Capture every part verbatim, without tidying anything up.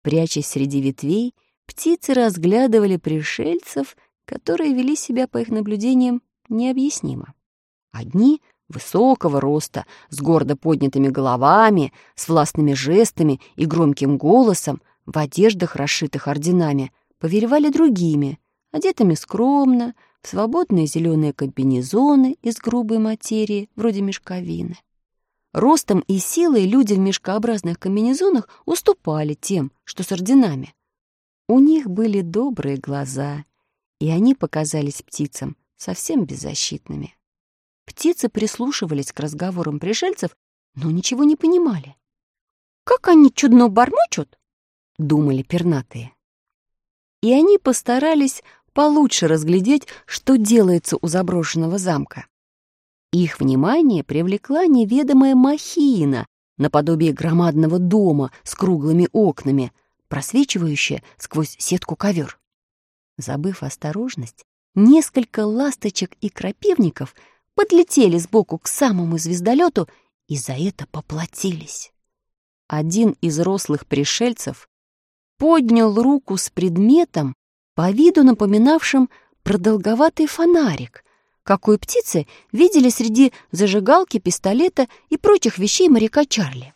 Прячась среди ветвей, птицы разглядывали пришельцев, которые вели себя, по их наблюдениям, необъяснимо. Одни высокого роста, с гордо поднятыми головами, с властными жестами и громким голосом, в одеждах, расшитых орденами, повелевали другими, одетыми скромно, в свободные зеленые комбинезоны из грубой материи, вроде мешковины. Ростом и силой люди в мешкообразных комбинезонах уступали тем, что с орденами. У них были добрые глаза, и они показались птицам совсем беззащитными. Птицы прислушивались к разговорам пришельцев, но ничего не понимали. «Как они чудно бормочут!» — думали пернатые. И они постарались получше разглядеть, что делается у заброшенного замка. Их внимание привлекла неведомая махина, наподобие громадного дома с круглыми окнами, просвечивающая сквозь сетку-ковер. Забыв осторожность, несколько ласточек и крапивников подлетели сбоку к самому звездолету и за это поплатились. Один из рослых пришельцев поднял руку с предметом, по виду напоминавшим продолговатый фонарик, какой птицы видели среди зажигалки, пистолета и прочих вещей моряка Чарли.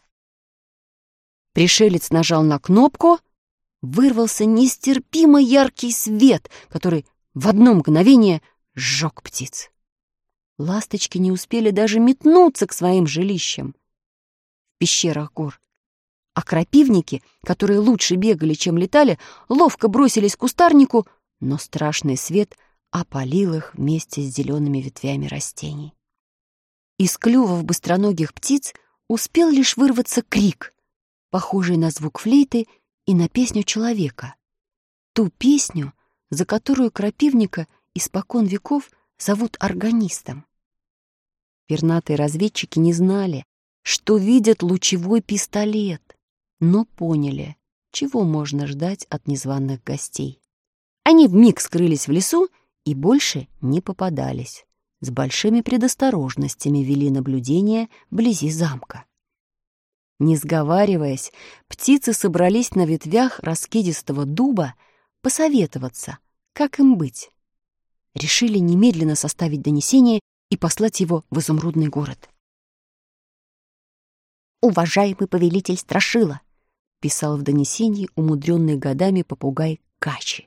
Пришелец нажал на кнопку, вырвался нестерпимо яркий свет, который в одно мгновение сжег птиц. Ласточки не успели даже метнуться к своим жилищам в пещерах гор, а крапивники, которые лучше бегали, чем летали, ловко бросились к кустарнику, но страшный свет опалил их вместе с зелеными ветвями растений. Из клювов быстроногих птиц успел лишь вырваться крик, похожий на звук флейты и на песню человека. Ту песню, за которую крапивника испокон веков зовут органистом. Пернатые разведчики не знали, что видят лучевой пистолет, но поняли, чего можно ждать от незваных гостей. Они вмиг скрылись в лесу и больше не попадались. С большими предосторожностями вели наблюдение вблизи замка. Не сговариваясь, птицы собрались на ветвях раскидистого дуба посоветоваться, как им быть. Решили немедленно составить донесение и послать его в изумрудный город. «Уважаемый повелитель Страшила», — писал в донесении умудренный годами попугай Качи.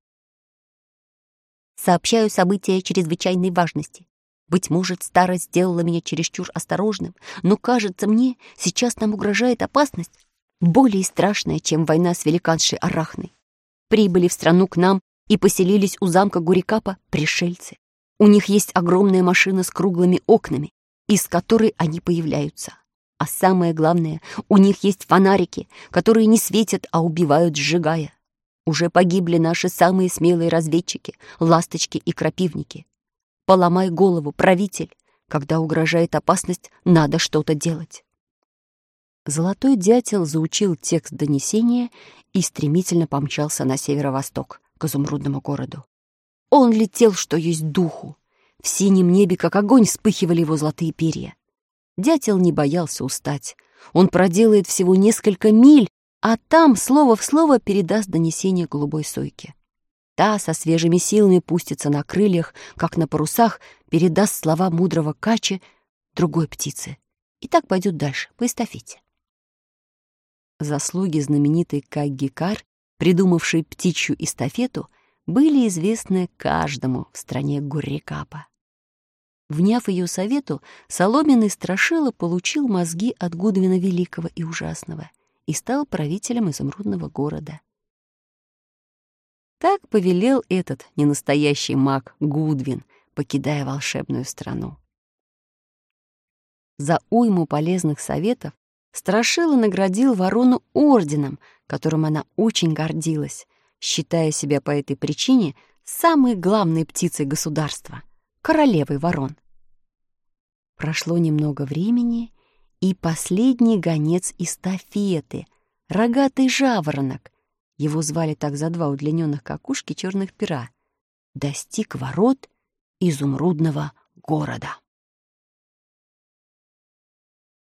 «Сообщаю события чрезвычайной важности. Быть может, старость сделала меня чересчур осторожным, но, кажется мне, сейчас нам угрожает опасность, более страшная, чем война с великаншей Арахной. Прибыли в страну к нам и поселились у замка Гурикапа пришельцы. У них есть огромная машина с круглыми окнами, из которой они появляются. А самое главное, у них есть фонарики, которые не светят, а убивают, сжигая. Уже погибли наши самые смелые разведчики, ласточки и крапивники. Поломай голову, правитель, когда угрожает опасность, надо что-то делать». Золотой дятел заучил текст донесения и стремительно помчался на северо-восток, к изумрудному городу. Он летел, что есть духу. В синем небе, как огонь, вспыхивали его золотые перья. Дятел не боялся устать. Он проделает всего несколько миль, а там слово в слово передаст донесение голубой сойке. Та со свежими силами пустится на крыльях, как на парусах, передаст слова мудрого Качи другой птице. И так пойдет дальше, по эстафете. Заслуги знаменитой Каггикар, придумавшей птичью эстафету, были известны каждому в стране Гуррикапа. Вняв ее совету, соломенный Страшила получил мозги от Гудвина Великого и Ужасного и стал правителем изумрудного города. Так повелел этот ненастоящий маг Гудвин, покидая волшебную страну. За уйму полезных советов Страшила наградил ворону орденом, которым она очень гордилась, считая себя по этой причине самой главной птицей государства — королевой ворон. Прошло немного времени, и последний гонец эстафеты, рогатый жаворонок, его звали так за два удлиненных какушки черных пера, достиг ворот изумрудного города.